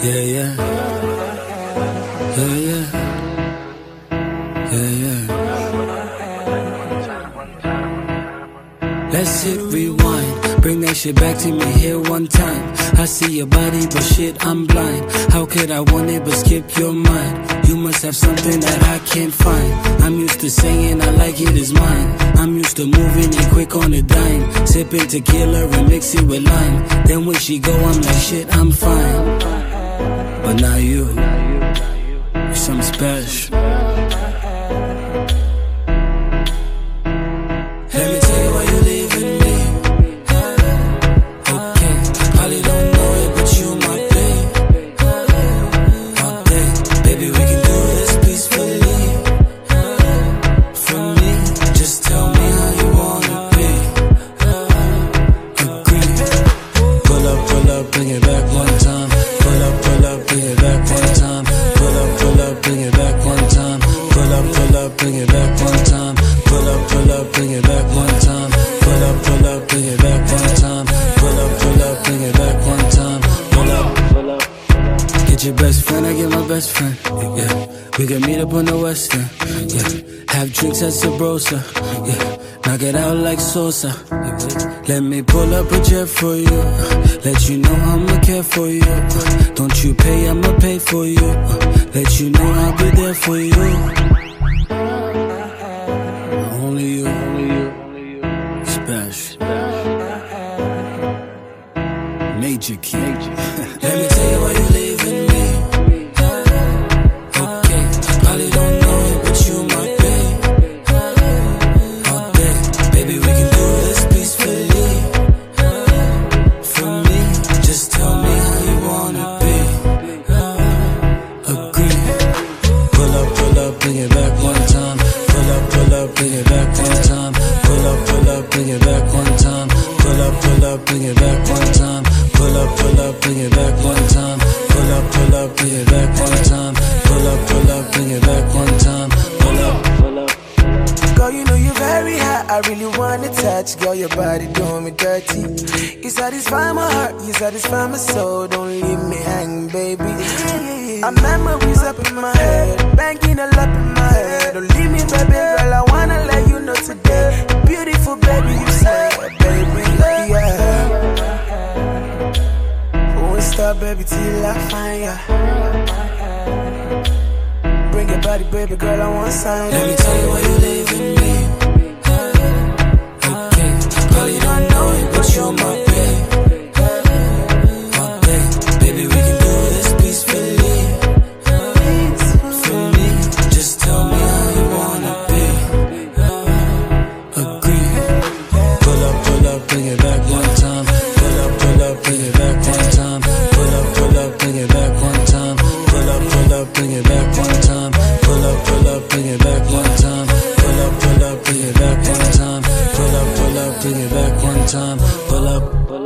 Yeah, yeah. Yeah, yeah. Yeah, yeah. Let's hit rewind. Bring that shit back to me here one time. I see your body, but shit, I'm blind. How could I want it but skip your mind? You must have something that I can't find. I'm used to saying I like it is mine. I'm used to moving it quick on a dime. Sipping tequila and mix it with lime. Then when she go, I'm like shit, I'm fine. But now you're something special. Let me tell you why you leaving me. Okay, probably don't know it, but you my babe. All day, baby, we can do this peacefully. For me, just tell me how you wanna be. Agree. Pull up, bring it back one time. Pull up, bring it back one time. Pull up, bring it back one time. Pull up, bring it back one time. Pull up, bring it back one time. Pull up, bring it back one time. Pull up, bring it back one time. Pull up. Get your best friend, I get my best friend. Yeah, we can meet up on the west end. Yeah, have drinks at Sabrosa. Yeah, knock it out like Sosa. Let me pull up a jet for you. Let you know I'ma care for you. Don't you pay, I'ma pay for you. Let you know I'll be there for you. Only you, special. Major key. Let me tell you why you leaving me. Okay, probably don't know it, but you my babe. All day, baby, we can do this peacefully. For me, just tell me how you wanna be. Agree. Pull up, bring it back one time. Pull up, bring it back one time. Pull up, bring it back one time. Pull up, bring it back one time. Pull up, bring it back one time. Pull up, bring it back one time. Pull up, bring it back one time. Pull up. Girl, you know you're very hot, I really wanna touch. Girl, your body doing me dirty. You satisfy my heart, you satisfy my soul. Don't leave me hanging, baby. Our memories up in my head, banging all up in my head. Don't leave me, baby girl, I wanna let you know today. Beautiful baby, you say, baby, yeah. Won't stop, baby, till I find ya. Bring your body, baby girl, I want sign. Let me tell you why you leaving me. Okay, probably don't know it, but you're my babe. All day, baby, we can do this peacefully. For me, just tell me how you wanna be. Agree. Pull up, bring it back one time. Pull up, bring it back one time. Pull up, bring it back one time. Pull up, bring it back one time. Pull up, bring it back one time. Pull up, bring it back one time. Pull up, bring it back one time. Pull up.